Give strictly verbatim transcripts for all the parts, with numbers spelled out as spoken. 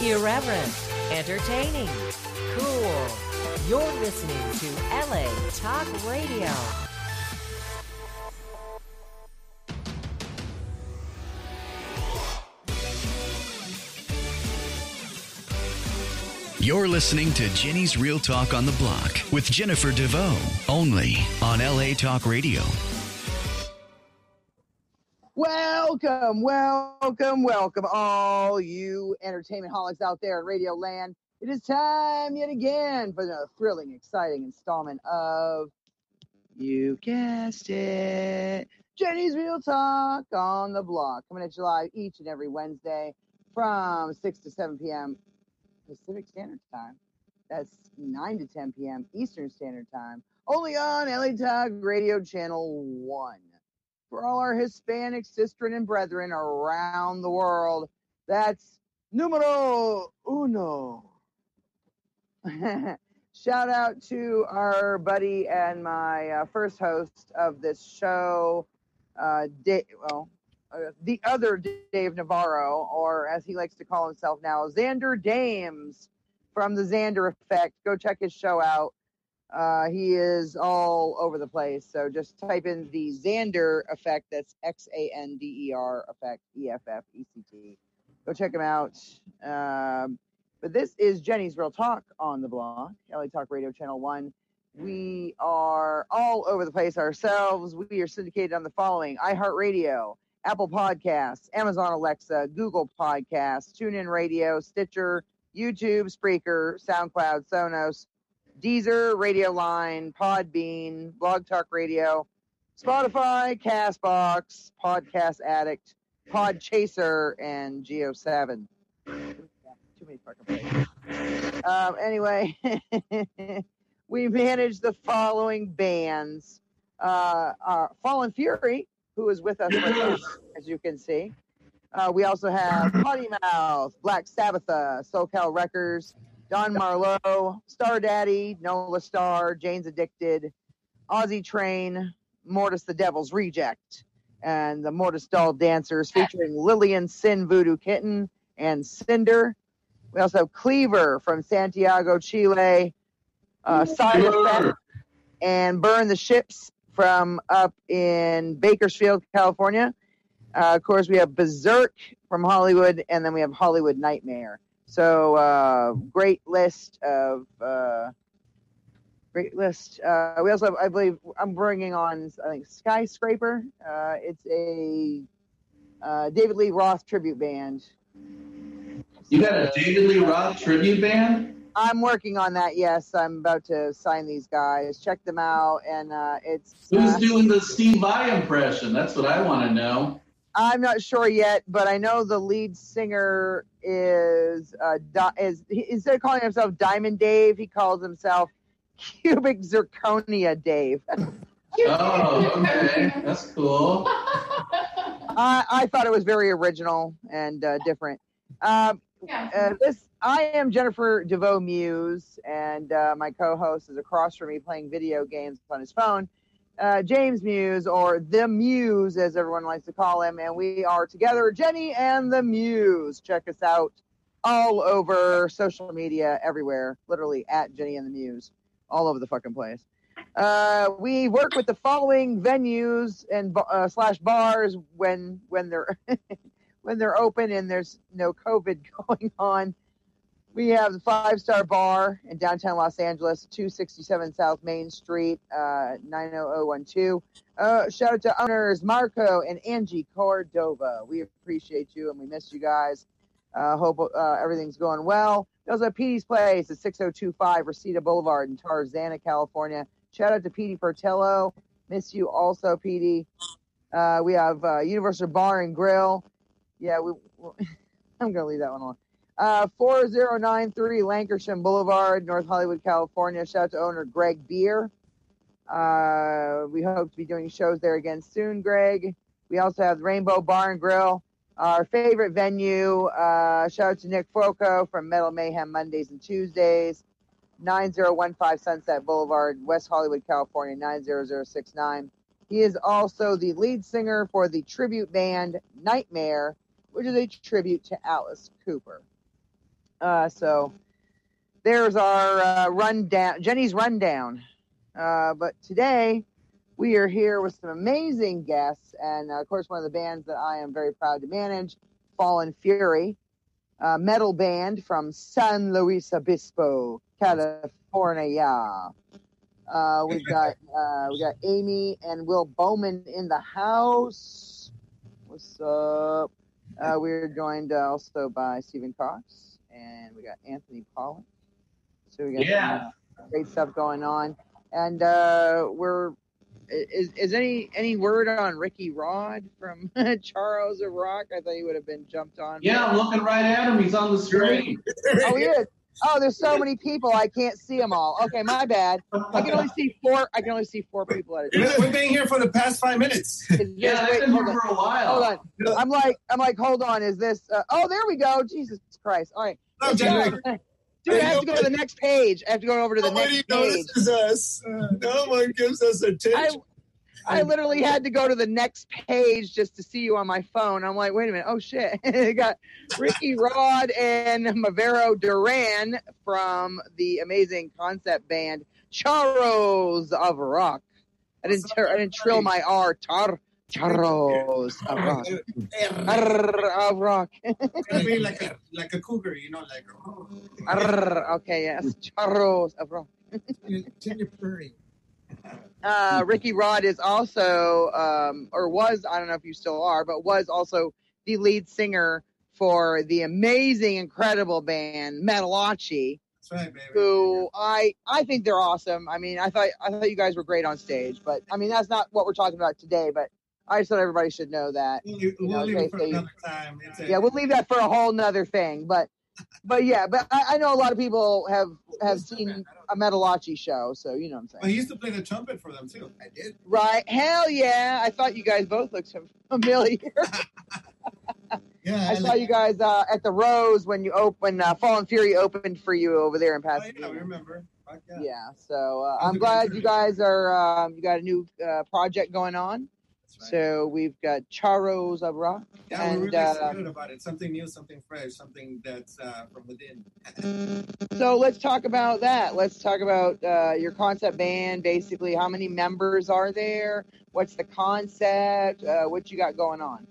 Irreverent, entertaining, cool. You're listening to L A Talk Radio. You're listening to Jenny's Real Talk on the Block with Jennifer DeVoe, only on L A Talk Radio. Welcome, welcome, welcome, all you entertainment holics out there in Radio Land. It is time yet again for the thrilling, exciting installment of, you guessed it, Jenny's Real Talk on the Block. Coming at you live each and every Wednesday from six to seven p.m. Pacific Standard Time. That's nine to ten p.m. Eastern Standard Time. Only on L A Talk Radio Channel one. For all our Hispanic sistren and brethren around the world, that's numero uno. Shout out to our buddy and my uh, first host of this show, uh, Dave, well, uh, the other Dave Navarro, or as he likes to call himself now, Xander Dames from the Xander Effect. Go check his show out. Uh, he is all over the place. So just type in the Xander Effect. That's X A N D E R Effect, E F F E C T. Go check him out. Um, but this is Jenny's Real Talk on the Block, L A Talk Radio Channel one. We are all over the place ourselves. We are syndicated on the following: iHeartRadio, Apple Podcasts, Amazon Alexa, Google Podcasts, TuneIn Radio, Stitcher, YouTube, Spreaker, SoundCloud, Sonos, Deezer, Radio Line, Podbean, Blog Talk Radio, Spotify, Castbox, Podcast Addict, Podchaser, and Geo seven. Too many fucking places. Um, anyway, we manage the following bands. Uh, uh, Fallen Fury, who is with us right now, as you can see. Uh, we also have Potty Mouth, Black Sabbath, SoCal Records, Don Marlowe, Star Daddy, Nola Star, Jane's Addicted, Aussie Train, Mortis the Devil's Reject, and the Mortis Doll Dancers featuring Lillian Sin Voodoo Kitten and Cinder. We also have Cleaver from Santiago, Chile, uh, Side Effect, and Burn the Ships from up in Bakersfield, California. Uh, of course, we have Berserk from Hollywood, and then we have Hollywood Nightmare. So, uh, great list of, uh, great list. Uh, we also have, I believe, I'm bringing on, I think, Skyscraper. Uh, it's a, uh, David Lee Roth tribute band. You got a David Lee Roth tribute band? I'm working on that, yes. I'm about to sign these guys. Check them out, and, uh, it's... Who's uh, doing the Steve Vai impression? That's what I want to know. I'm not sure yet, but I know the lead singer is uh, is he, instead of calling himself Diamond Dave, he calls himself Cubic Zirconia Dave. Oh, okay, that's cool. I, I thought it was very original and uh, different. Um, Yeah. uh, this I am Jennifer DeVoe Muse, and uh, my co-host is across from me playing video games on his phone. Uh, James Muse, or The Muse, as everyone likes to call him, and we are together, Jenny and The Muse. Check us out all over social media, everywhere, literally at Jenny and The Muse, all over the fucking place. Uh, we work with the following venues and uh, slash bars when when they're when they're open and there's no COVID going on. We have the Five Star Bar in downtown Los Angeles, two sixty-seven South Main Street, uh, nine oh oh one two. Uh, shout out to owners Marco and Angie Cordova. We appreciate you and we miss you guys. Uh, hope uh, everything's going well. We also have Petey's Place at six oh two five Reseda Boulevard in Tarzana, California. Shout out to Petey Portello. Miss you also, Petey. Uh, we have uh, Universal Bar and Grill. Yeah, we. I'm going to leave that one alone. Uh, four oh nine three Lankershim Boulevard, North Hollywood, California. Shout out to owner Greg Beer. Uh, we hope to be doing shows there again soon, Greg. We also have Rainbow Bar and Grill, our favorite venue. Uh, shout out to Nick Foco from Metal Mayhem Mondays and Tuesdays. nine oh one five Sunset Boulevard, West Hollywood, California, nine oh oh six nine. He is also the lead singer for the tribute band Nightmare, which is a tribute to Alice Cooper. Uh, so there's our uh, rundown, Jenny's rundown. Uh, but today we are here with some amazing guests, and uh, of course, one of the bands that I am very proud to manage, Fallen Fury, a metal band from San Luis Obispo, California. Uh, we've got uh, we got Amy and Will Bowman in the house. What's up? Uh, we're joined uh, also by Stephen Cox, and we got Anthony Pollock. So we got Yeah. some great stuff going on, and uh, we're is is any any word on Ricky Rod from Charros of Rock? I thought he would have been jumped on. Yeah, I'm looking right at him. He's on the screen. Oh, he is. Oh, there's so many people I can't see them all. Okay, my bad. I can only see four. I can only see four people at a time. We've been here for the past five minutes. Is this- Yeah, wait, they've been hold here on. for a while. Hold on. I'm like, I'm like, hold on. Is this? Uh, oh, there we go. Jesus Christ. All right. No, Jenny. Dude, I have to go to the next page. I have to go over to the Nobody next page. notices us. Uh, no one gives us I, attention. I literally had to go to the next page just to see you on my phone. I'm like, wait a minute. Oh, shit. I got Ricky Rod and Mavero Duran from the amazing concept band Charros of Rock. I didn't, I didn't trill my R. Char, Charros of Rock. Arr, of Rock. I mean, like a like a cougar, you know, like. Arr, okay, yes. Charros of Rock. Tender purring. Uh, Ricky Rod is also, um, or was, I don't know if you still are, but was also the lead singer for the amazing, incredible band Metalachi, That's right, baby. who I I think they're awesome. I mean, I thought I thought you guys were great on stage, but I mean that's not what we're talking about today. But I just thought everybody should know that. We'll, You we'll know, leave they- it for they- another time. It's a- Yeah, we'll leave that for a whole nother thing. But but yeah, but I, I know a lot of people have have seen a Metalachi show, so you know what I'm saying. But he used to play the trumpet for them too. I did. Right? Hell yeah! I thought you guys both looked familiar. Yeah, I saw you guys uh, at the Rose when you opened, uh, Fallen Fury opened for you over there in Oh, Pasadena. yeah, we remember. Fuck yeah. Yeah, so uh, That was I'm a glad great you guys are. Um, you got a new uh, project going on. That's right. So we've got Charros of Rock, Yeah, we're and really uh, excited about it. Something new, something fresh, something that's uh, from within. so let's talk about that. Let's talk about uh, your concept band. Basically, how many members are there? What's the concept? Uh, what you got going on?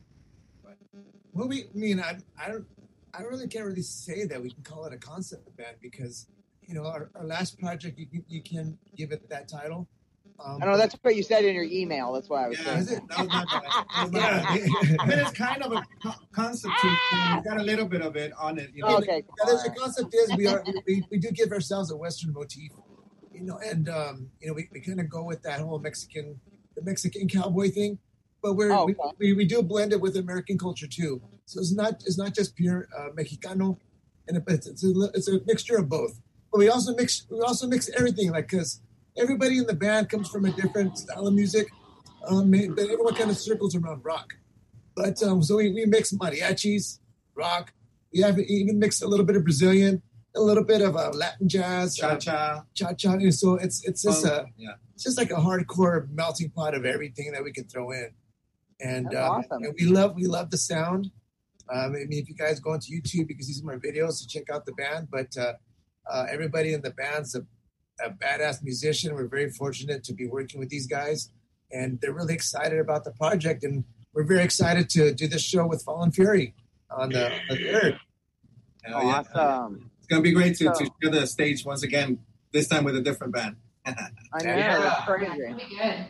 Well, we I mean, I, I don't, I really can't really say that we can call it a concept band because, you know, our, our last project, you, can- you can give it that title. Um, I know that's what you said in your email. That's why I was Yeah, saying. is it? that was my bad. That was my bad. I mean, it's kind of a co- concept too. We've got a little bit of it on it. You know? Okay, Yeah, cool. the concept is we are we, we do give ourselves a Western motif, you know, and um, you know we, we kind of go with that whole Mexican the Mexican cowboy thing, but we're Oh, we, okay. we we do blend it with American culture too. So it's not it's not just pure uh, Mexicano, and it, it's it's a, it's a mixture of both. But we also mix we also mix everything, like because everybody in the band comes from a different style of music, um, but everyone kind of circles around rock. But um, so we, we mix mariachis, rock. We have even mixed a little bit of Brazilian, a little bit of uh, Latin jazz, Cha cha. cha cha. And so it's it's just a Yeah. it's just like a hardcore melting pot of everything that we can throw in. And, That's um, awesome. and we love we love the sound. Um, I mean, if you guys go onto YouTube, you can see some more videos to check out the band. But uh, uh, everybody in the band's a, a badass musician. We're very fortunate to be working with these guys, and they're really excited about the project. And we're very excited to do this show with Fallen Fury on the, on the third. Hell yeah. Awesome. It's gonna be great to, to So- share the stage once again. This time with a different band. I know, Yeah. that's crazy. Pretty good.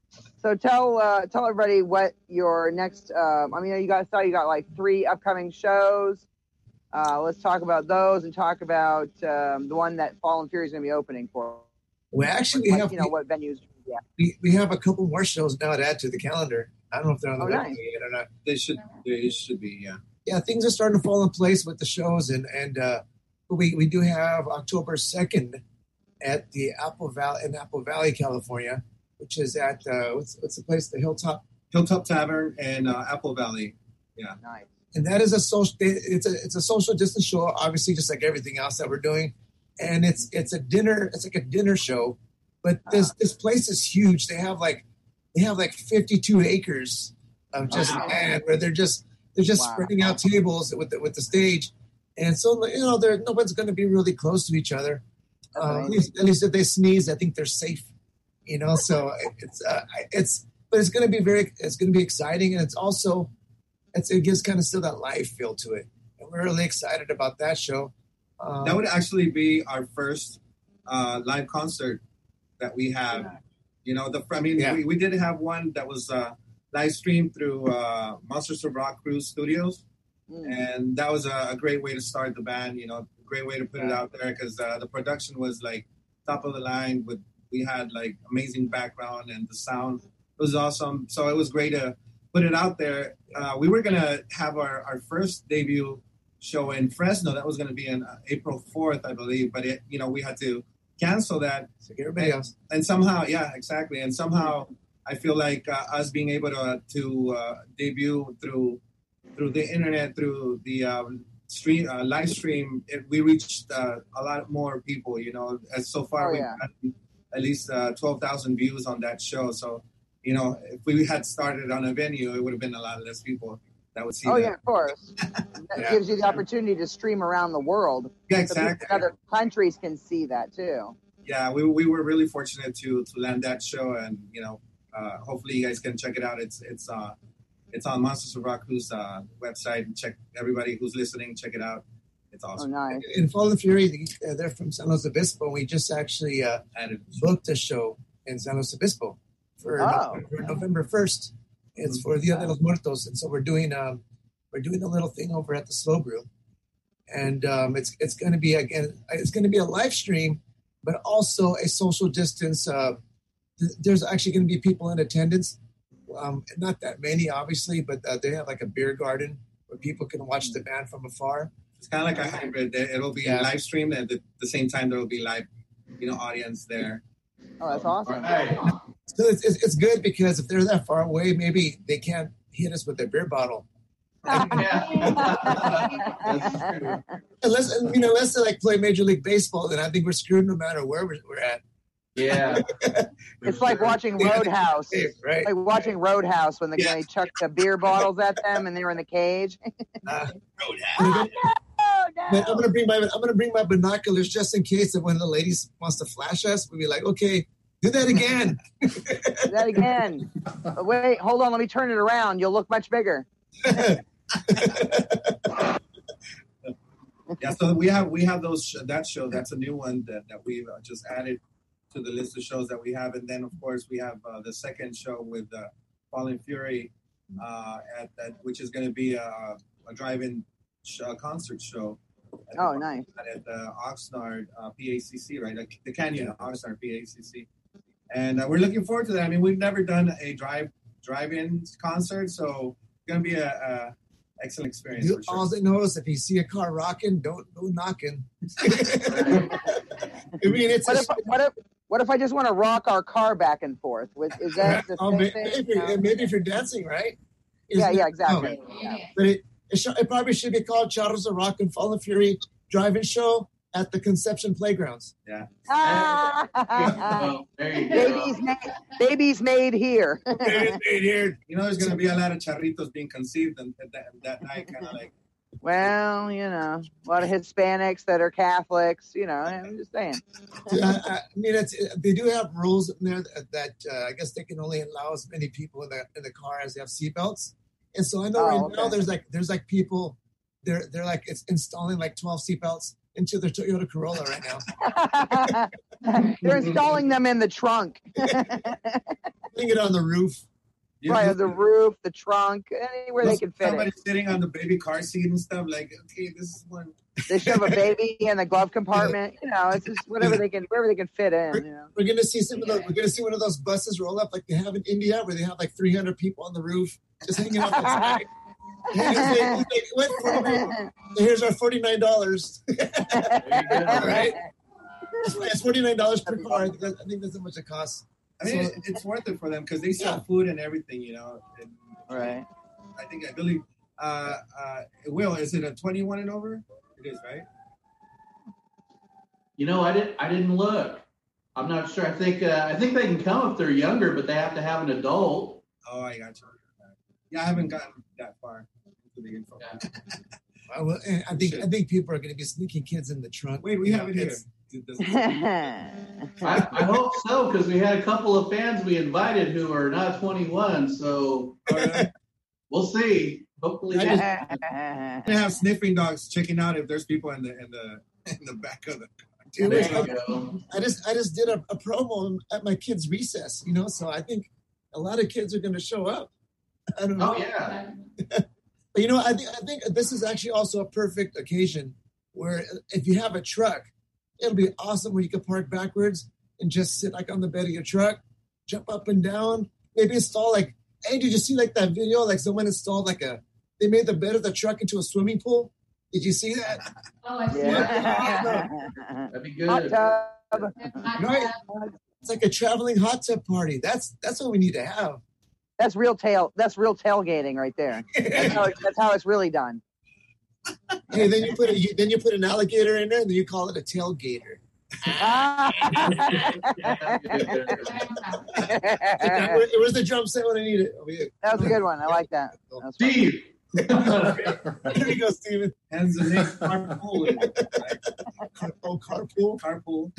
So tell uh, tell everybody what your next. Um, I mean, you guys saw you got like three upcoming shows. Uh, let's talk about those and talk about um, the one that Fallen Fury is going to be opening for. Well, actually, we Like, have you know what venues? Yeah. we, we have a couple more shows now to add to the calendar. I don't know if they're on the Oh, website nice. yet or not. They should. They should be. Yeah. Yeah, things are starting to fall in place with the shows, and and uh, we we do have October second at the Apple Valley in Apple Valley, California, which is at uh, what's what's the place? The Hilltop, Hilltop Tavern and uh, Apple Valley. Yeah. Nice. and that is a social. It's a it's a social distance show, obviously, just like everything else that we're doing, and it's it's a dinner. It's like a dinner show, but this this place is huge. They have like they have like fifty-two acres of just Wow. land where they're just they're just Wow. spreading out tables with the, with the stage. And so, you know, there no one's going to be really close to each other. Uh, Right. at, least, at least if they sneeze, I think they're safe. You know, so it's uh, it's but it's going to be very it's going to be exciting, and it's also it's, it gives kind of still that live feel to it, and we're really excited about that show. Um, That would actually be our first uh, live concert that we have. Yeah. You know, the I mean, Yeah. we, we did have one that was uh, live streamed through uh, Monsters of Rock Cruise Studios, mm. and that was a, a great way to start the band. You know, a great way to put it out there because uh, the production was like top of the line. With we had like amazing background and the sound was awesome. So it was great to put it out there. Uh, we were gonna have our, our first debut show in Fresno. That was going to be on uh, April fourth, I believe. But, it, you know, we had to cancel that. So everybody else. And somehow, yeah, exactly. And somehow I feel like uh, us being able to to uh, debut through through the internet, through the um, stream, uh, live stream, it, we reached uh, a lot more people, you know. As so far, Oh, we've yeah. gotten at least uh, twelve thousand views on that show. So, you know, if we had started on a venue, it would have been a lot less people that would see Oh that. yeah, of course. That Yeah. gives you the opportunity to stream around the world. Yeah, So exactly. people in other countries can see that too. Yeah, we we were really fortunate to to land that show, and you know, uh, hopefully you guys can check it out. It's it's uh it's on Monsters of Rock Cruise uh, website. And check everybody who's listening, check it out. It's Oh, awesome. nice. In Fallen Fury, uh, they're from San Luis Obispo. We just actually uh, Added. booked a show in San Luis Obispo for, Oh. for November first. It's for Dia de los Muertos, and so we're doing um, we're doing a little thing over at the Slow Brew, and um, it's it's going to be again it's going to be a live stream, but also a social distance. Uh, th- there's actually going to be people in attendance, um, not that many, obviously, but uh, they have like a beer garden where people can watch the band from afar. It's kind of like a hybrid. It'll be Yeah. live streamed, and at the same time there will be live, you know, audience there. Oh, that's awesome. So it's, it's, it's good because if they're that far away, maybe they can't hit us with their beer bottle. Unless, you know, unless they like play Major League Baseball, then I think we're screwed no matter where we're, we're at. Yeah. It's like watching Roadhouse. Right? Like watching Roadhouse when the Yeah. guy chucked the beer bottles at them and they were in the cage. Uh, Oh, man, I'm gonna bring my I'm gonna bring my binoculars just in case that one of the ladies wants to flash us. We'll be like, okay, do that again. Do that again. But wait, hold on. Let me turn it around. You'll look much bigger. Yeah, so we have we have those sh- that show. That's a new one that that we've uh, just added to the list of shows that we have, and then of course we have uh, the second show with uh, Fallen Fury, uh, at that which is going to be a, a drive-in sh- uh, concert show. At Oh, the, nice. At the Oxnard uh, P A C C, right? Like the Canyon Oxnard P A C C, and uh, we're looking forward to that. I mean, we've never done a drive drive-in concert, so it's going to be a, a excellent experience. You, For sure. all they know is if you see a car rocking, don't go knocking. I mean, it's What a- if what if what if I just want to rock our car back and forth? With is that the oh, same maybe, thing? if you're, No? maybe if you're dancing, right? Yeah, Isn't yeah, it? exactly. Oh, Yeah. but it, it, sh- it probably should be called Charros of Rock and Fallen Fury Drive-In Show at the Conception Playgrounds. Yeah. Ah! Well, there you go. babies made, babies made here. Here. You know, there's going to be a lot of charritos being conceived and that, that night, kind of like. Well, you know, a lot of Hispanics that are Catholics. You know, I'm just saying. I, I mean, it's, they do have rules in there that, that uh, I guess they can only allow as many people in the in the car as they have seatbelts. And so I know Oh, right okay. now there's like there's like people they're they're like it's installing like twelve seatbelts into their Toyota Corolla right now. They're installing them in the trunk, Putting it on the roof. You- right? you- On the roof, the trunk, anywhere they can fit Somebody it. sitting on the baby car seat and stuff. Like, okay, this is one. They shove a baby in the glove compartment. You know, it's just whatever they can, wherever they can fit in. You know. We're gonna see some of those. We're gonna see one of those buses roll up like they have in India, where they have like three hundred people on the roof just hanging out outside. Hey, like, what, forty-nine here's our forty-nine dollars. Right? It's forty-nine dollars per car. I think that- I think that's how much it costs. I mean, So- it's, it's worth it for them because they sell Yeah. food and everything, you know. And Right. I think I believe. Uh, uh, Will, is it a twenty-one and over? It is, right? You know, I didn't. I didn't look. I'm not sure. I think. Uh, I think they can come if they're younger, but they have to have an adult. Oh, I got you. Yeah, I haven't gotten that far into the info. Yeah. I, will, I think I think people are going to be sneaking kids in the trunk. Wait, we You have know, it here. it's- I, I hope so, because we had a couple of fans we invited who are not twenty-one. So we'll see. Hopefully, I They have sniffing dogs checking out if there's people in the in the in the back of the car. Dude, there I, you go. I just I just did a, a promo at my kids' recess, you know, so I think a lot of kids are going to show up. I don't know. Oh yeah. But you know, I think I think this is actually also a perfect occasion where if you have a truck, it'll be awesome when you can park backwards and just sit like on the bed of your truck, jump up and down, maybe install like, hey, did you see like that video? Like someone installed like a, they made the bed of the truck into a swimming pool. Did you see that? Oh, I see. Yeah. That'd be Hot good. tub. Right? It's like a traveling hot tub party. That's that's what we need to have. That's real tail. That's real tailgating right there. That's how, it, that's how it's really done. Hey, then you put a, you, then you put an alligator in there, and then you call it a tailgater. Where, where's the drum set when I need it? Over here. That was a good one. I like that. That was fun. Steve. There you go, Steven. Hence the name carpool. Car- oh, carpool. Carpool.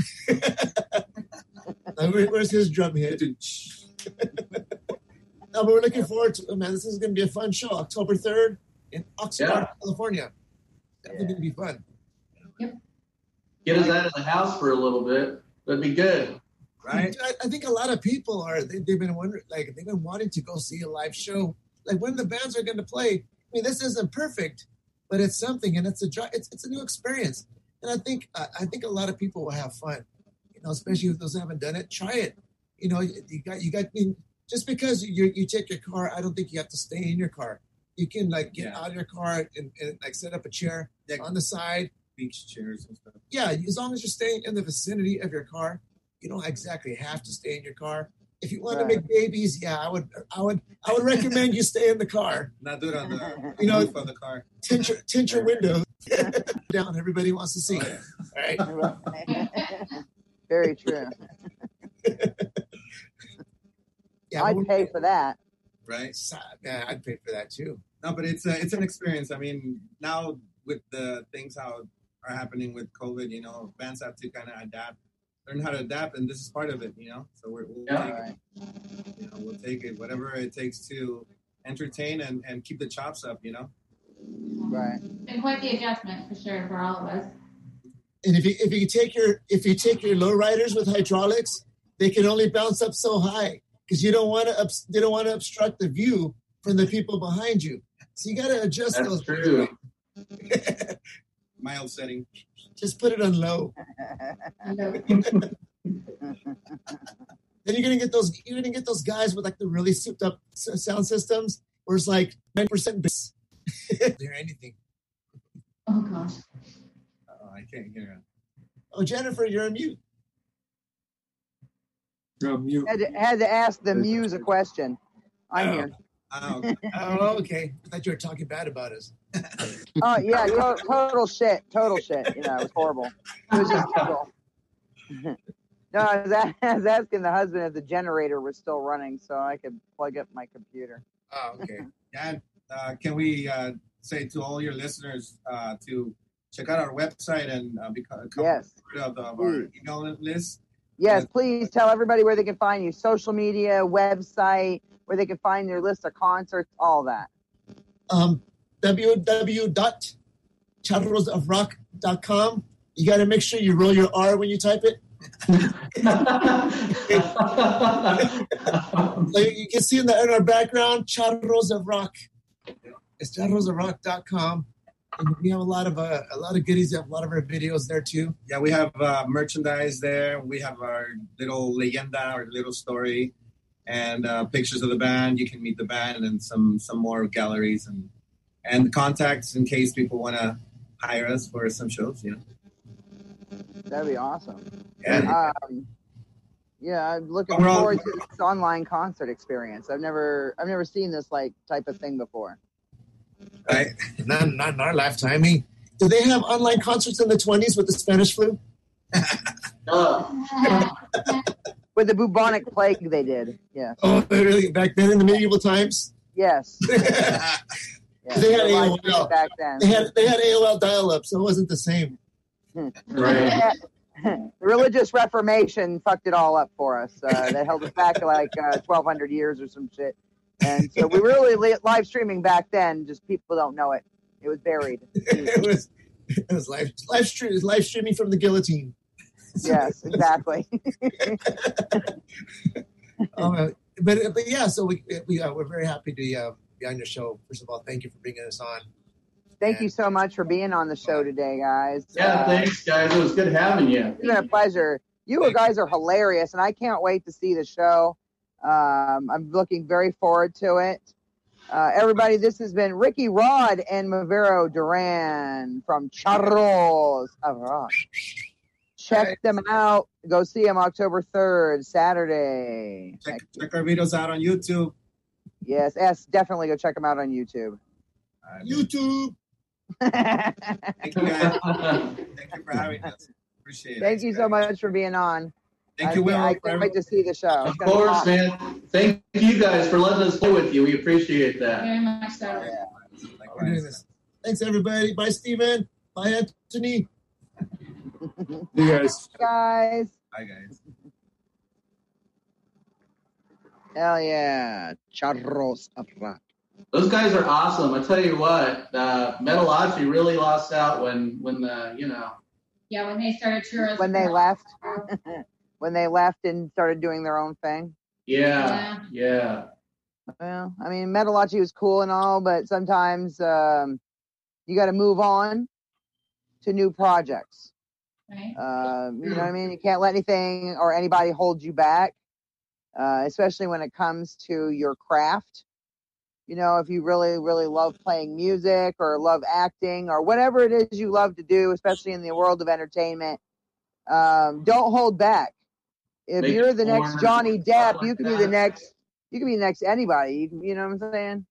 Uh, where- where's his drum hit? No, but we're looking forward to it, man. This is going to be a fun show. October third in Oxnard, Yeah. California. Definitely going to be fun. Get us out of the house for a little bit. That'd be good. Right? I, I think a lot of people are, they, they've been wondering, like, they've been wanting to go see a live show. Like, when the bands are going to play. I mean, this isn't perfect, but it's something, and it's a dri- it's it's a new experience. And I think uh, I think a lot of people will have fun, you know, especially if those who haven't done it. Try it. You know, you, you got you got. I mean, just because you you take your car, I don't think you have to stay in your car. You can like get Yeah. out of your car and, and like set up a chair Yeah. on the side. Beach chairs and stuff. Yeah, as long as you're staying in the vicinity of your car, you don't exactly have to stay in your car. If you want Right. to make babies, yeah, I would, I would, I would recommend you stay in the car. Not do it on the You know, roof of the car. tint your, tint your window down. Everybody wants to see. All right. Very true. Yeah, I'd but- pay for that. Right? Yeah, I'd pay for that too. No, but it's a, it's an experience. I mean, now with the things how are happening with COVID, you know, bands have to kind of adapt, learn how to adapt, and this is part of it, you know. So we're, we'll Yeah. take Right. it, you know, we'll take it, whatever it takes to entertain and, and keep the chops up, you know. Right. It's been quite the adjustment for sure for all of us. And if you if you take your if you take your lowriders with hydraulics, they can only bounce up so high because you don't want to obs- they don't want to obstruct the view from the people behind you. So you got to adjust That's those. true. Mild setting. Just put it on low. Then you're gonna get those. You're gonna get those guys with like the really souped up s- sound systems, where it's like nine percent bass. Hear anything? Oh gosh. Oh, I can't hear it. Oh, Jennifer, you're on mute. You're on mute. Had to, had to ask the muse a question. I'm here. Oh, okay. Oh, okay. I thought you were talking bad about us. Oh yeah, you know, total shit, total shit. You know, it was horrible. It was just total. No, I was, a- I was asking the husband if the generator was still running, so I could plug up my computer. Oh, okay. And uh, can we uh, say to all your listeners uh, to check out our website and uh, become Yes. part of, the, of our email list? Yes, please tell everybody where they can find you. Social media, website, where they can find their list of concerts, all that. Um, w w w dot charros of rock dot com. You got to make sure you roll your R when you type it. Like you can see in the in our background, Charros of Rock. It's charros of rock dot com. And we have a lot of uh, a lot of goodies. We have a lot of our videos there too. Yeah, we have uh, merchandise there. We have our little leyenda, our little story, and uh, pictures of the band. You can meet the band and some some more galleries and and contacts in case people want to hire us for some shows. You know. That'd be awesome. Yeah. Um, yeah, I'm looking We're all- forward to this online concert experience. I've never, I've never seen this like type of thing before. Right. Not, not in our lifetime. I mean, do they have online concerts in the twenties with the Spanish flu? Uh, With the bubonic plague, they did. Yeah. Oh, really? Back then in the medieval times? Yes. Yeah, They had live A O L. streaming back then. They had they had A O L dial-up, so it wasn't the same. Right. The religious Reformation fucked it all up for us. Uh, they held us back to like uh, twelve hundred years or some shit. And so we were really li- live streaming back then. Just people don't know it. It was buried. it was it was live live stream live streaming from the guillotine. Yes, exactly. um, but but yeah, so we we uh, we're very happy to uh, be on your show. First of all, thank you for bringing us on. Thank you so much for being on the show today, guys. Yeah, Uh, thanks, guys. It was good having you. It's been a pleasure. You guys are hilarious, and I can't wait to see the show. Um, I'm looking very forward to it. Uh, everybody, this has been Ricky Rod and Mavero Duran from Charros Arroz. Check them out. Go see them October third, Saturday. Check, check our videos out on YouTube. Yes, yes, definitely go check them out on YouTube. Uh, YouTube. Thank you, guys. Thank you for having us. Appreciate it. Thank you so much for being on. Thank you, I, Will. I can't wait to see the show. Of It's gonna be course, awesome. man. Thank you guys for letting us play with you. We appreciate that. Very much so. Yeah. We're doing this. Thanks everybody. Bye, Steven. Bye, Anthony. You guys. Guys. Bye, guys. Hell yeah. Charros Arroz. Those guys are awesome. I tell you what, uh, Metalachi really lost out when, when the, you know. Yeah, when they started churros. When they left. When they left and started doing their own thing. Yeah, yeah. Well, I mean, Metalachi was cool and all, but sometimes um, you got to move on to new projects. Right. Uh, you know what I mean? You can't let anything or anybody hold you back, uh, especially when it comes to your craft. You know, if you really, really love playing music or love acting or whatever it is you love to do, especially in the world of entertainment, um, don't hold back. If Make you're the it next more Johnny Depp, like you can be that. the next. You can be the next anybody. You, can, you know what I'm saying?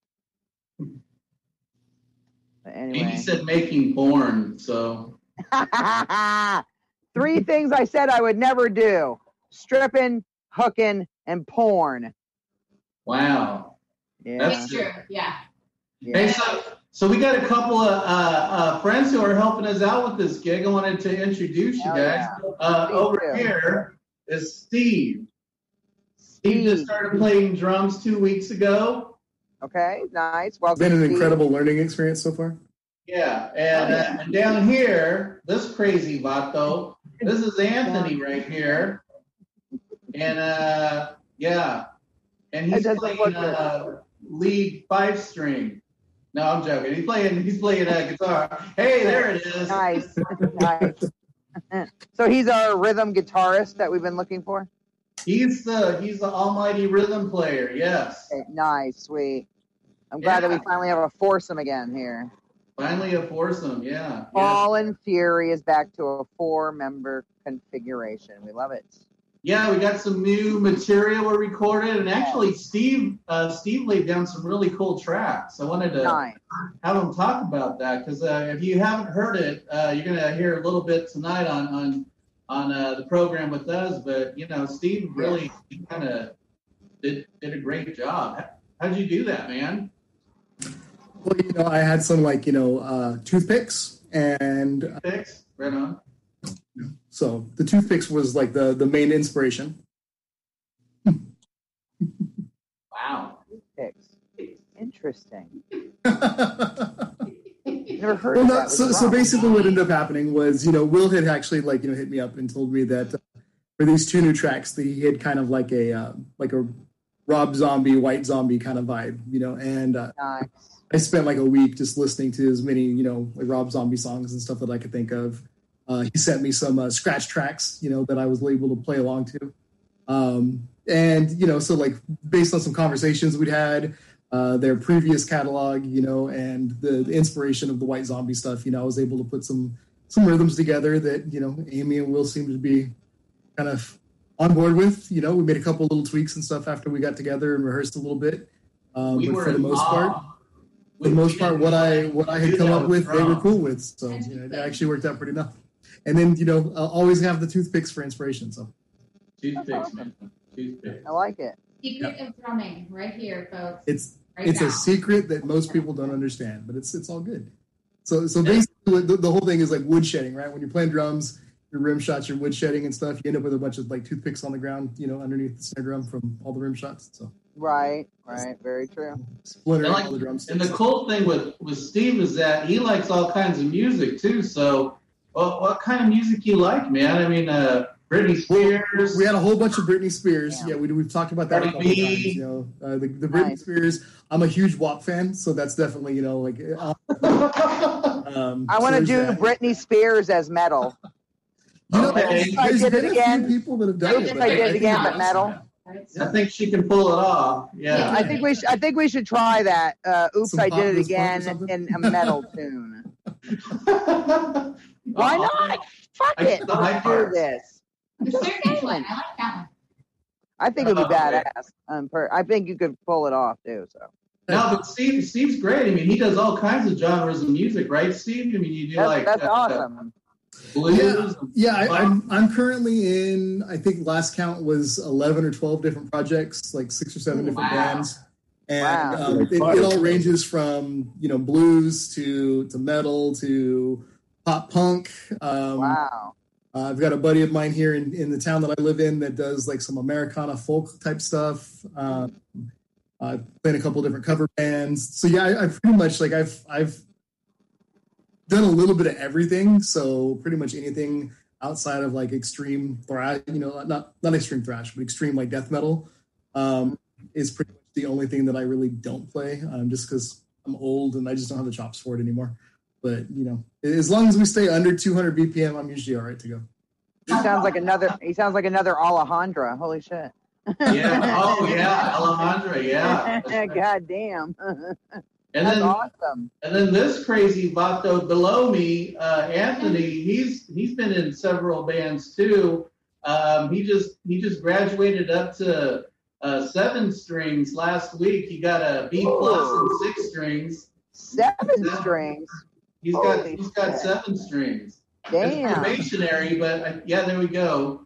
But He anyway, said making porn, so. three things I said I would never do: stripping, hooking, and porn. Wow. Yeah. That's True. Yeah. yeah. Hey, so, so we got a couple of uh, uh, friends who are helping us out with this gig. I wanted to introduce you Hell guys. yeah. Uh, Please over do. here is Steve. Steve Steve. just started playing drums two weeks ago. Okay, nice. It's Welcome. been an Steve. incredible learning experience so far. Yeah, and, uh, and down here, this crazy vato, this is Anthony right here. And, uh, yeah, and It he's doesn't playing look good. uh, lead five string. No, I'm joking. He's playing. He's playing a guitar. Hey, there it is. Nice, nice. So he's our rhythm guitarist that we've been looking for. He's the he's the almighty rhythm player. Yes. Okay, nice, sweet. I'm glad that we Yeah. finally have a foursome again here. Finally a foursome. Yeah. yeah. Fallen Fury is back to a four-member configuration. We love it. Yeah, we got some new material we recorded, and actually, Steve uh, Steve laid down some really cool tracks. I wanted to Nice. have him talk about that because uh, if you haven't heard it, uh, you're gonna hear a little bit tonight on on on uh, the program with us. But you know, Steve really kind of did did a great job. How'd you do that, man? Well, you know, I had some like, you know, uh, toothpicks, and Fix right on. so the toothpicks was like the, the main inspiration. Wow. Picks. Interesting. well, Never heard of no, that. so, What's so wrong? basically what ended up happening was, you know, Will had actually like, you know, hit me up and told me that uh, for these two new tracks, that he had kind of like a, uh, like a Rob Zombie, White Zombie kind of vibe, you know, and uh, Nice. I spent like a week just listening to as many, you know, like Rob Zombie songs and stuff that I could think of. Uh, he sent me some uh, scratch tracks, you know, that I was able to play along to. Um, and, you know, so like based on some conversations we'd had, uh, their previous catalog, you know, and the, the inspiration of the White Zombie stuff, you know, I was able to put some, some rhythms together that, you know, Amy and Will seemed to be kind of on board with. You know, we made a couple little tweaks and stuff after we got together and rehearsed a little bit. Um, We but were for the in most awe. part, for the most part, what I what I had Do come that up with, they were drums. cool with. So you know, it actually worked out pretty enough. And then you know, I'll always have the toothpicks for inspiration. So Toothpicks, man. Toothpicks. I like it. Secret of drumming, right here, folks. it's right it's now. a secret that most people don't understand, but it's it's all good. So so basically, the, the whole thing is like woodshedding, right? When you're playing drums, your rim shots, your woodshedding and stuff, you end up with a bunch of like toothpicks on the ground, you know, underneath the snare drum from all the rim shots. So Right, right, very true. splintering And, like, all the drums. and the cool thing with, with Steve is that he likes all kinds of music too. So, well, what kind of music you like, man? I mean, uh, Britney Spears. We had a whole bunch of Britney Spears. Yeah. Yeah, we we've talked about that a Cardi couple B. times. You know, uh, the the Britney Nice. Spears. I'm a huge W A P fan, so that's definitely you know like. Uh, um, I want to so do there's that. Britney Spears as metal. You know, Okay. If I there's did been it a few again, people that have done Maybe it. if but I did it think again, it's but metal. awesome. I think she can pull it off. Yeah. I think we should. I think we should try that. Uh, Oops, Some I Pop did it Goes Punk or again something? in a metal tune. Why not? Fuck I it. get the high Let's do parts. this. The staircase one. I like that one. I think it would be Oh, okay. badass. Um, per, I think you could pull it off too. So No, but Steve, Steve's great. I mean, he does all kinds of genres of music, right, Steve? I mean, you do that's, like that's uh, awesome. blues. Yeah, and yeah. I, funk. I'm I'm currently in. I think last count was eleven or twelve different projects, like six or seven different Wow. bands, and Wow. um, it, it all ranges from you know blues to to metal to pop punk. Um, Wow. Uh, I've got a buddy of mine here in, in the town that I live in that does like some Americana folk type stuff. Um, I've played a couple different cover bands. So yeah, I, I pretty much like I've I've done a little bit of everything. So pretty much anything outside of like extreme thrash, you know, not not extreme thrash, but extreme like death metal um, is pretty much the only thing that I really don't play. Um, just because I'm old and I just don't have the chops for it anymore. But you know, as long as we stay under two hundred B P M, I'm usually all right to go. He sounds like another. He sounds like another Alejandra. Holy shit. Yeah. Oh, yeah. Alejandra. Yeah. God damn. And That's then, awesome. and then this crazy vato below me, uh, Anthony. He's he's been in several bands too. Um, he just he just graduated up to uh, seven strings last week. He got a B plus in six strings. Seven strings. He's got Holy he's got shit. seven strings. It's Damn. probationary, but uh, yeah, there we go.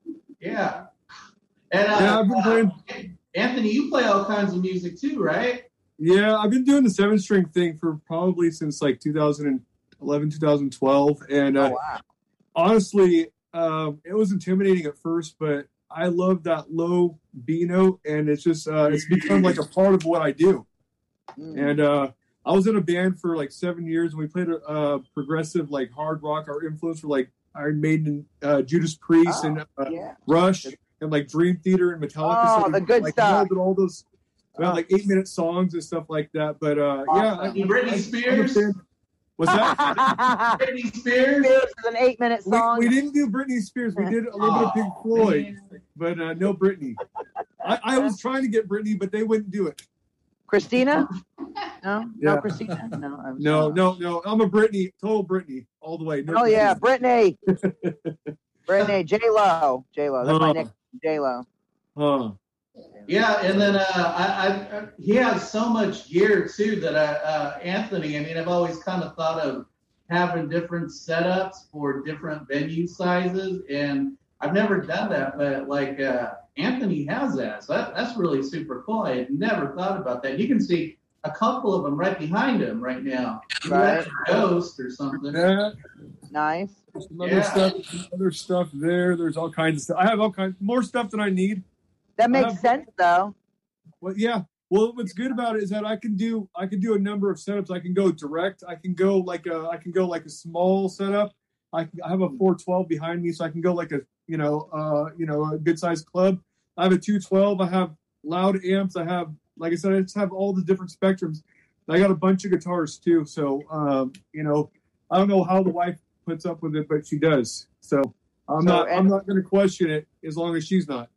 Yeah. And uh, Yeah, I've been playing. uh, Anthony, you play all kinds of music too, right? Yeah, I've been doing the seven string thing for probably since like two thousand eleven, two thousand twelve. And uh, Oh, wow. honestly, um, it was intimidating at first, but I love that low B note, and it's just uh, it's become like a part of what I do. Mm. And uh, I was in a band for like seven years, and we played a uh, progressive like hard rock. Our influence were like Iron Maiden, uh, Judas Priest, Oh, and uh, yeah. Rush, and like Dream Theater and Metallica. Oh, we, the good like, stuff. melded all those. We had like eight minute songs and stuff like that. But uh, yeah, I, Britney Spears. what's that? Britney Spears. It's an eight minute We, song. we didn't do Britney Spears. We did a little bit of Pink Floyd, but uh, no Britney. I, I was trying to get Britney, but they wouldn't do it. Christina? No, Yeah. no, Christina. No, I'm No, sorry. no, no. I'm a Britney, total Britney, all the way. No Oh yeah, Britney. Brittany. Brittany, J Lo, J Lo. That's my Oh. nickname, J Lo. Huh. Yeah, and then uh, I, I, I, he has so much gear too that I, uh, Anthony. I mean, I've always kind of thought of having different setups for different venue sizes, and I've never done that. But like uh, Anthony has that, so that, that's really super cool. I had never thought about that. You can see a couple of them right behind him right now. Right. That's a ghost or something. Yeah. Nice. There's some other Yeah. stuff, other stuff there. There's all kinds of stuff. I have all kinds more stuff than I need. That makes Uh, sense though. Well, yeah. Well, what's good about it is that I can do I can do a number of setups. I can go direct. I can go like a I can go like a small setup. I, can, I have a four twelve behind me, so I can go like a you know uh you know a good sized club. I have a two twelve. I have loud amps. I have like I said, I just have all the different spectrums. I got a bunch of guitars too. So um you know I don't know how the wife puts up with it, but she does. So I'm So, not I'm and- not going to question it as long as she's not.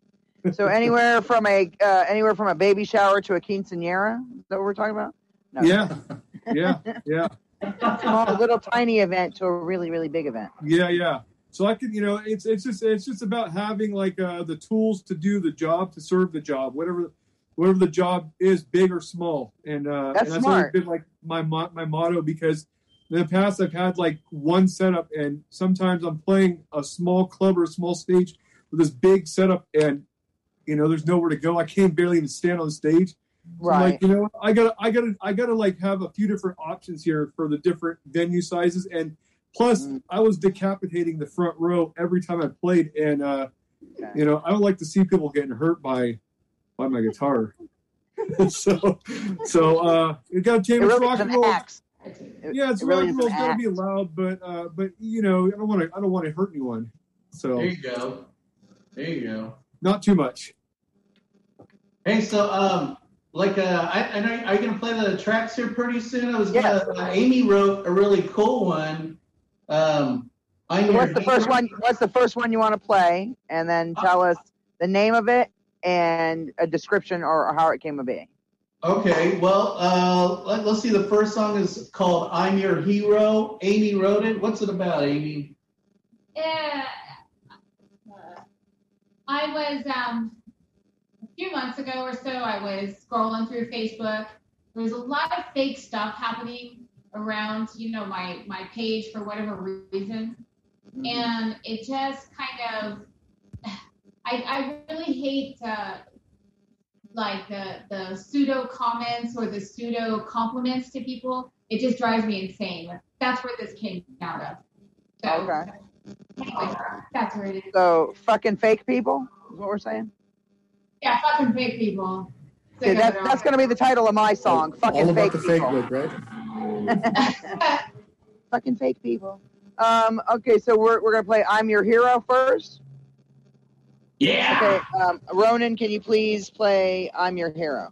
So anywhere from a uh, anywhere from a baby shower to a quinceañera. Is that what we're talking about? No. Yeah, yeah, yeah. Small, little tiny event to a really really big event. Yeah, yeah. So I can, you know, it's it's just it's just about having like uh, the tools to do the job, to serve the job, whatever whatever the job is, big or small. And uh, That's and that's smart. always been like my mo- my motto, because in the past I've had like one setup, and sometimes I'm playing a small club or a small stage with this big setup, and you know, there's nowhere to go. I can't barely even stand on the stage. So I'm like, Right. you know, I gotta, I gotta, I gotta like have a few different options here for the different venue sizes, and plus, Mm. I was decapitating the front row every time I played, and uh, Okay. you know, I don't like to see people getting hurt by by my guitar. so, so uh, it got to It change really rock is and an roll. act. It, Yeah, it's it rock really and is roll's an got to act. be allowed, but uh, but you know, I don't want to, I don't want to hurt anyone. So There you go. There you go. not too much. Hey, so um, like uh, I, I know are you gonna play the tracks here pretty soon? I was gonna. Yes. Uh, Amy wrote a really cool one. Um, I'm So your what's the first hero. one? What's the first one you want to play? And then tell us the name of it and a description or how it came to be. Okay, well, uh, let, let's see. The first song is called "I'm Your Hero." Amy wrote it. What's it about, Amy? Uh, I was um, a few months ago or so. I was scrolling through Facebook. There was a lot of fake stuff happening around, you know, my my page for whatever reason, Mm-hmm. and it just kind of. I I really hate uh, like the the pseudo comments or the pseudo compliments to people. It just drives me insane. That's where this came out of. So, Okay. anyway, that's where it is. So fucking fake people is what we're saying. Yeah, fucking fake people. Okay, Sick of that, it that's all. going to be the title of my song. Fucking All about fake the fake people. book, right? Fucking fake people. Um. Okay, so we're we're gonna play "I'm Your Hero" first. Yeah. Okay. Um. Ronan, can you please play "I'm Your Hero"?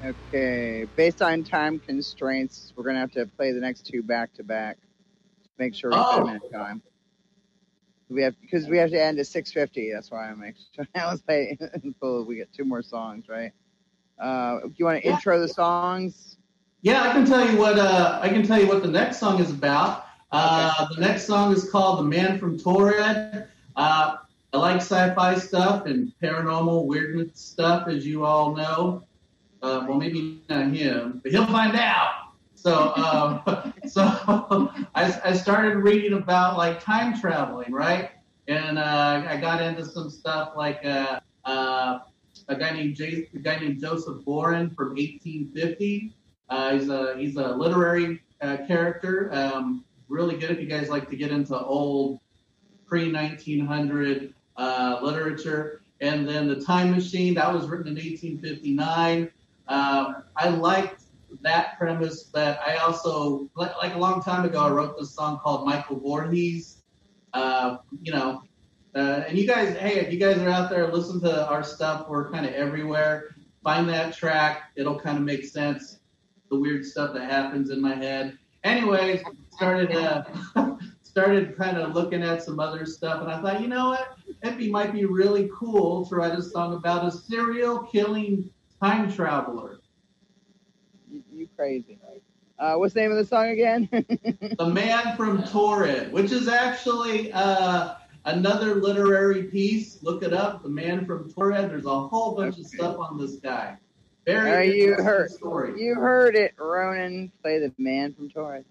Okay, based on time constraints, we're gonna have to play the next two back to back. Make sure we Oh. fit them in time. We have because we have to end at six fifty. That's why I'm actually I was playing until we get two more songs, right? Uh, do you want to Yeah. intro the songs? Yeah, I can tell you what uh, I can tell you what the next song is about. Uh, Okay. The next song is called "The Man from Torred." Uh, I like sci-fi stuff and paranormal weirdness stuff, as you all know. Uh, well, maybe not him, but he'll find out. So, um, so I, I started reading about like time traveling, right? And uh, I got into some stuff like uh, uh, a guy named J- a guy named Joseph Boren from eighteen fifty. Uh, he's a he's a literary uh, character. Um, really good if you guys like to get into old pre nineteen hundred uh, literature. And then The Time Machine, that was written in eighteen fifty-nine. Um, I liked that premise, but I also, like, like a long time ago, I wrote this song called Michael Voorhees. Uh, you know, uh, and you guys, hey, if you guys are out there, listen to our stuff. We're kind of everywhere. Find that track. It'll kind of make sense. The weird stuff that happens in my head. Anyways, started uh, started kind of looking at some other stuff, and I thought, you know what? It'd be, might be really cool to write a song about a serial killing time traveler. You, you crazy. Uh, what's the name of the song again? The Man from Torred, which is actually uh, another literary piece. Look it up, The Man from Torred. There's a whole bunch of stuff on this guy. Very Uh, you interesting heard, story. you heard it, Ronan. Play The Man from Torres.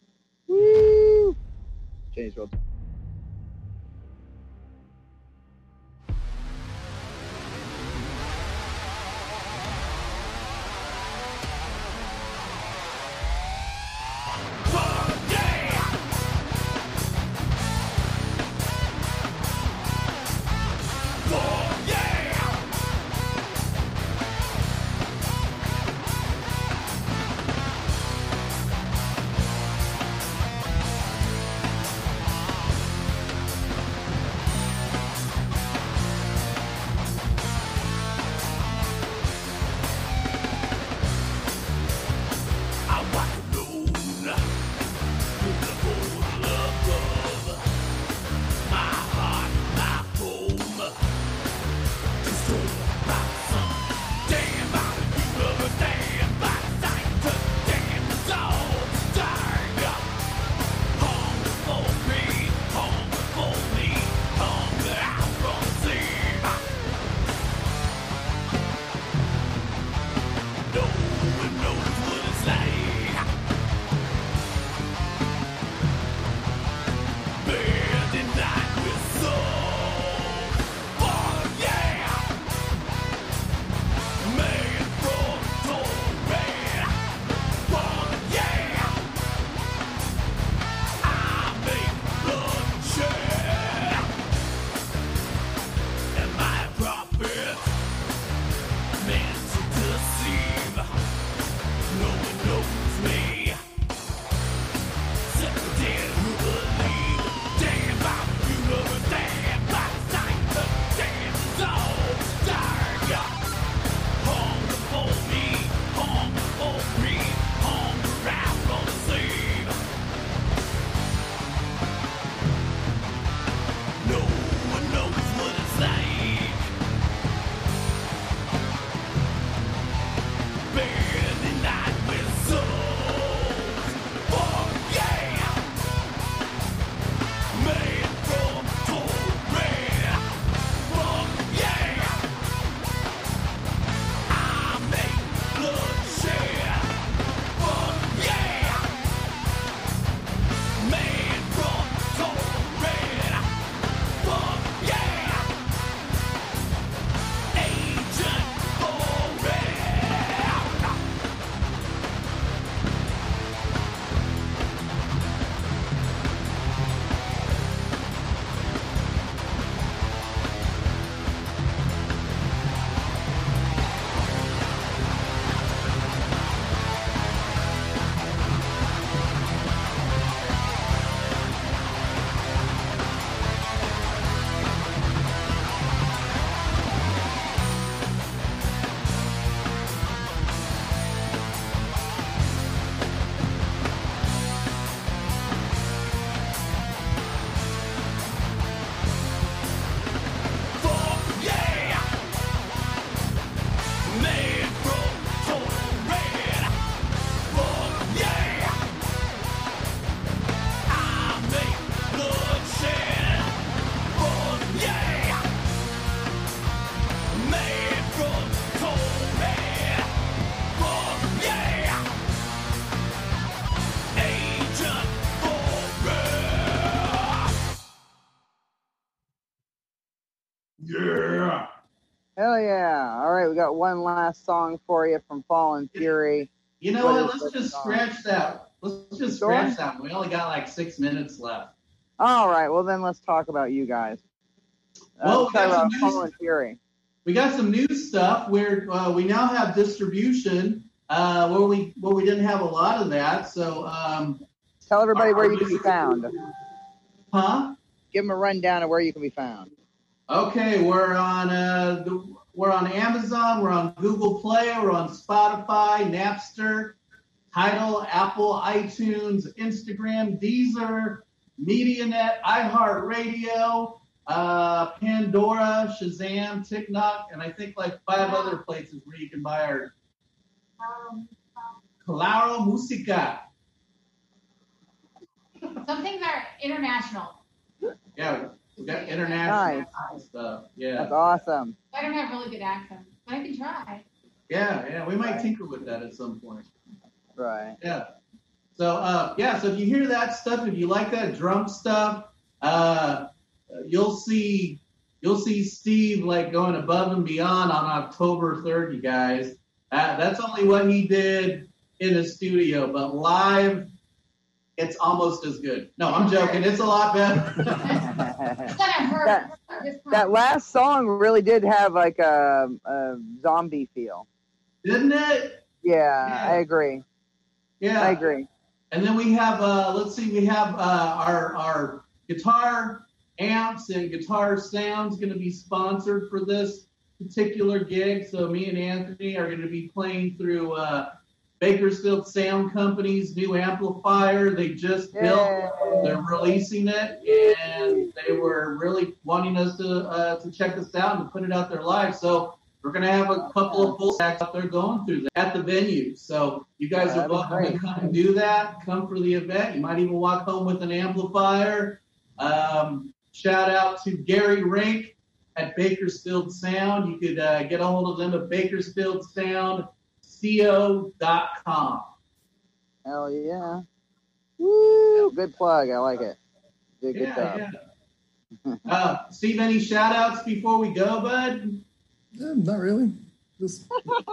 Woo! James World. Thank Yeah. Hell yeah. All right, we got one last song for you from Fallen Fury. You know What what? is Let's this just song? scratch that. Let's just Sure. scratch that one. We only got like six minutes left. All right, well then let's talk about you guys. Uh, Well, let's we talk got some about news. Fallen Fury. We got some new stuff where uh, we now have distribution uh, where we where we didn't have a lot of that. So, um, Tell everybody our- where you can be found. huh? Give them a rundown of where you can be found. Okay, we're on uh, the, we're on Amazon, we're on Google Play, we're on Spotify, Napster, Tidal, Apple, iTunes, Instagram, Deezer, MediaNet, iHeartRadio, uh, Pandora, Shazam, TikTok, and I think like five other places where you can buy our Claro Musica. Some things are international. Yeah, we got international Nice. stuff. Yeah. That's awesome. I don't have really good accents, but I can try. Yeah, yeah, we might tinker with that at some point. Right. Yeah. So, uh, yeah, so if you hear that stuff, if you like that drum stuff, uh, you'll see you'll see Steve like going above and beyond on October third, you guys. Uh, that's only what he did in the studio, but live, it's almost as good. No, I'm joking. It's a lot better. It's gonna hurt. That- this time. That last song really did have like a, a zombie feel. Didn't it? Yeah, Yeah. I agree. Yeah. I agree. And then we have, uh, let's see, we have uh, our our guitar amps and guitar sounds going to be sponsored for this particular gig. So me and Anthony are going to be playing through uh, Bakersfield Sound Company's new amplifier. They just built. Yay. They're releasing it, and they were really wanting us to uh, to check this out and put it out there live. So we're going to have a couple of full stacks out there going through that at the venue. So you guys Yeah, are that'd be welcome to great. come and do that. Come for the event. You might even walk home with an amplifier. Um, shout out to Gary Rink at Bakersfield Sound. You could uh, get a hold of them at bakersfield sound co dot com. Hell yeah. Woo! Good plug. I like it. Did a good job. Yeah, yeah. Uh, Steve, any shout outs before we go, bud? Yeah, not really. Just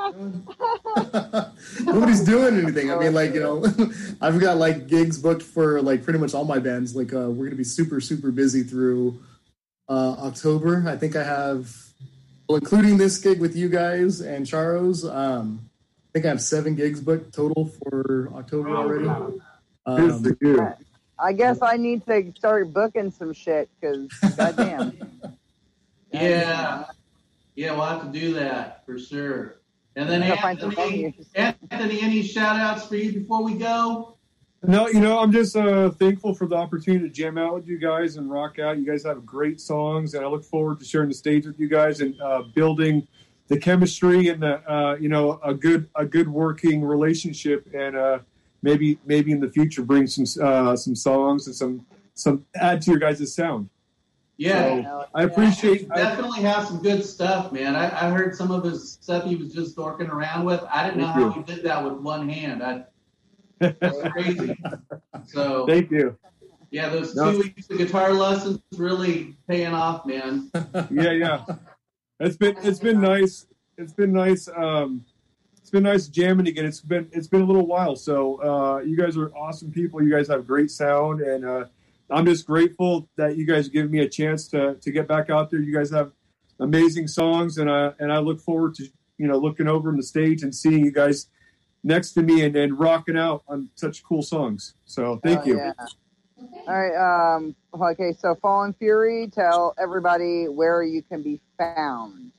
nobody's doing anything. I mean, like, you know, I've got like gigs booked for like pretty much all my bands. Like, uh, we're gonna be super, super busy through uh, October. I think I have, well, including this gig with you guys and Charos. Um, I think I have seven gigs booked total for October already. Um, I guess I need to start booking some shit because goddamn. Yeah. Yeah, we'll have to do that for sure. And then Gotta find some Anthony, venues. Anthony, any shout outs for you before we go? No, you know, I'm just uh, thankful for the opportunity to jam out with you guys and rock out. You guys have great songs, and I look forward to sharing the stage with you guys and uh, building the chemistry and the, uh, you know, a good a good working relationship, and uh, maybe maybe in the future bring some uh, some songs and some some add to your guys' sound. Yeah, So, I appreciate. I, definitely have some good stuff, man. I, I heard some of his stuff he was just dorking around with. I didn't know Thank how you. he did that with one hand. I, that's crazy. So thank you. yeah, those No. two weeks of guitar lessons really paying off, man. Yeah, yeah. It's been it's been nice. It's been nice. Um, it's been nice jamming again. It's been it's been a little while. So uh, you guys are awesome people. You guys have great sound, and uh, I'm just grateful that you guys give me a chance to to get back out there. You guys have amazing songs, and I and I look forward to you know looking over on the stage and seeing you guys next to me and, and rocking out on such cool songs. So thank Oh, you. yeah. All right. Um, okay. So, Fallen Fury, tell everybody where you can be found.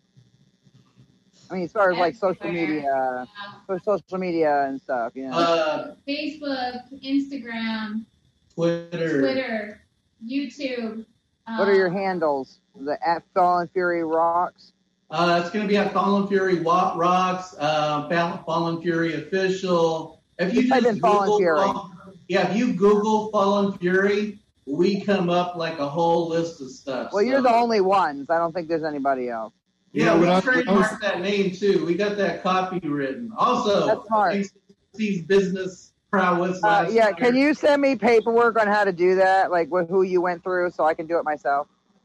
I mean, as far as like social media, for social media and stuff, you know. Uh, Facebook, Instagram, Twitter. Twitter, YouTube. What are your um, handles? The at Fallen Fury Rocks. Uh, it's going to be at Fallen Fury Wa- Rocks, uh, Fall- Fallen Fury Official. If you Just type just in Fallen Google, Fury. Fall- yeah, if you Google Fallen Fury, we come up like a whole list of stuff. Well, you're So- the only ones. I don't think there's anybody else. Yeah, Yeah, we when I- trademarked that name too. We got that copywritten. Also, That's smart. thanks to Steve's business prowess Uh, last yeah, year. can you send me paperwork on how to do that, like with who you went through, so I can do it myself?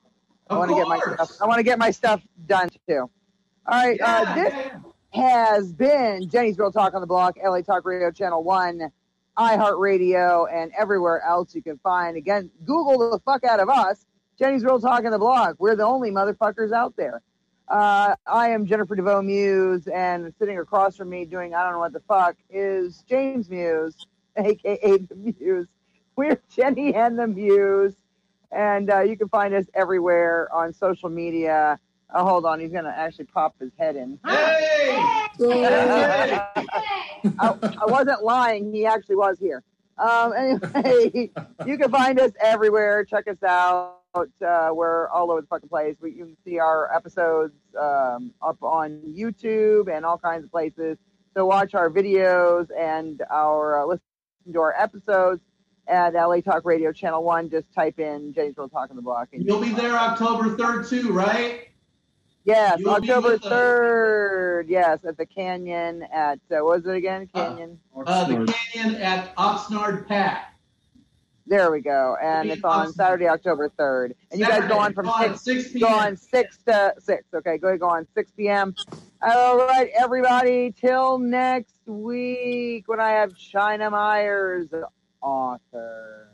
I want to get my stuff. I want to get my stuff done too. All right. Yeah, uh, this yeah. has been Jenny's Real Talk on the Block, L A Talk Radio Channel One, iHeartRadio, and everywhere else you can find. Again, Google the fuck out of us. Jenny's Real Talk on the Block. We're the only motherfuckers out there. Uh, I am Jennifer DeVoe Muse, and sitting across from me doing I don't know what the fuck is James Muse, a k a. The Muse. We're Jenny and the Muse, and uh, you can find us everywhere on social media. Oh, hold on. He's going to actually pop his head in. Hey! I, I wasn't lying. He actually was here. Um, anyway, you can find us everywhere. Check us out. Uh, we're all over the fucking place. We, you can see our episodes um, up on YouTube and all kinds of places. So watch our videos and our uh, listen to our episodes at L A Talk Radio Channel One. Just type in Jenny's Real Talk on the Block. And You'll be there October third too, right? Yes, You'll be October with us. third. Yes, at the Canyon at uh, what was it again? Canyon. Uh, the Canyon at Oxnard Pack. There we go, and it's on Saturday, October third. And you guys go on from Go on six, six p.m. go on six to six. Okay, go go on six p.m. All right, everybody, till next week when I have China Myers, author.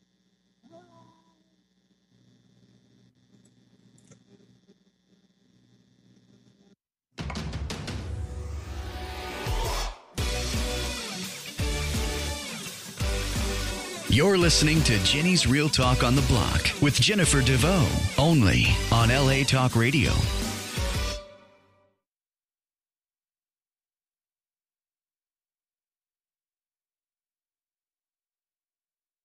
You're listening to Jenny's Real Talk on the Block with Jennifer DeVoe, only on L A Talk Radio.